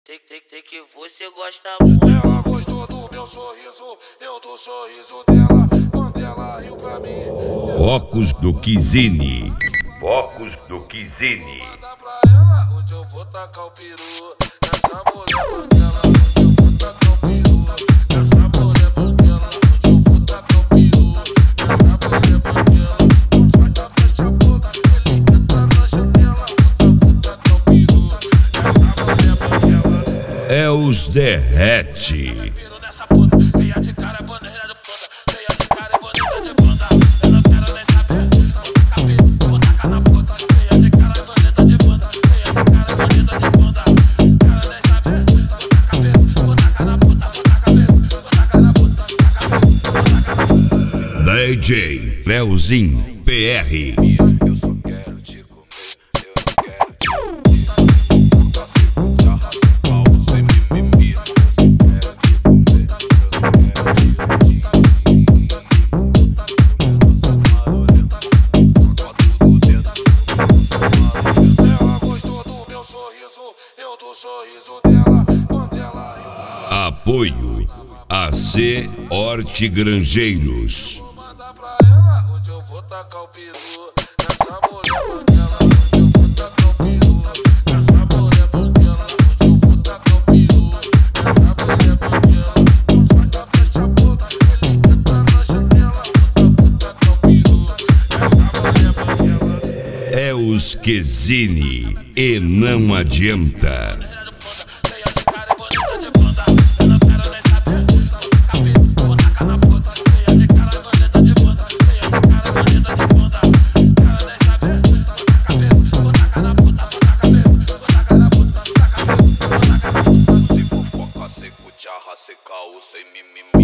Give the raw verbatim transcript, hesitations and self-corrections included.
Sei, sei, sei que você gosta muito. Ela gostou do meu sorriso, eu do sorriso dela, quando ela riu pra mim. Focos do Kizini. Focos do Kizini. Manda pra ela, hoje eu vou tacar o peru. Essa mulher banguela, hoje eu vou tacar o peru. Essa mulher banguela, hoje eu vou tacar o peru. Essa mulher banguela, vai dar fecha a boca, ele entra na janela, hoje eu vou tacar o peru. Essa mulher banguela É os derrete. nessa puta, veia de cara, bandeira de ponta, veia de cara e bonita de bunda. Eu não quero nem saber, vou tacar cabelo, vou tacar na puta, veia de cara, bonita de bunda, veia de cara, bonita de bunda. Quero nem saber, vou tacar cabelo, vou tacar na puta, vou tacar cabelo, vou tacar na puta, vou tacar cabelo, vou tacar na puta. D J Leozinho P R. Eu só quero te comer, eu não quero te ouvir. Puta seco, jarra sem pau, sem mimimi. Eu só quero te comer, eu não quero te ouvir. Puta nossa marolenta, taca tudo dentro. Ela gostou do meu sorriso, eu do sorriso dela, quando ela riu pra mim. Apoio A C Hortigranjeiros. Manda pra ela, hoje eu vou tacar o peru. Essa mulher banguela, hoje eu vou tacar o peru. Essa mulher banguela, hoje eu vou tacar o peru. Essa mulher banguela, vai dar fecha a boca, ele entra na janela, hoje eu vou tacar o peru. Essa mulher banguela É os Kizini e não adianta. veia de cara e bonita de bunda. Eu não quero nem saber, vou tacar cabelo, vou tacar na puta. Veia de cara bonita de bunda, veia de cara bonita de bunda. Quero nem saber, vou tacar cabelo, vou tacar na puta, vou tacar cabelo, vou tacar na puta, vou tacar cabelo, vou tacar na puta. Se fofoca, seco, jarra, seca, sem mimimi.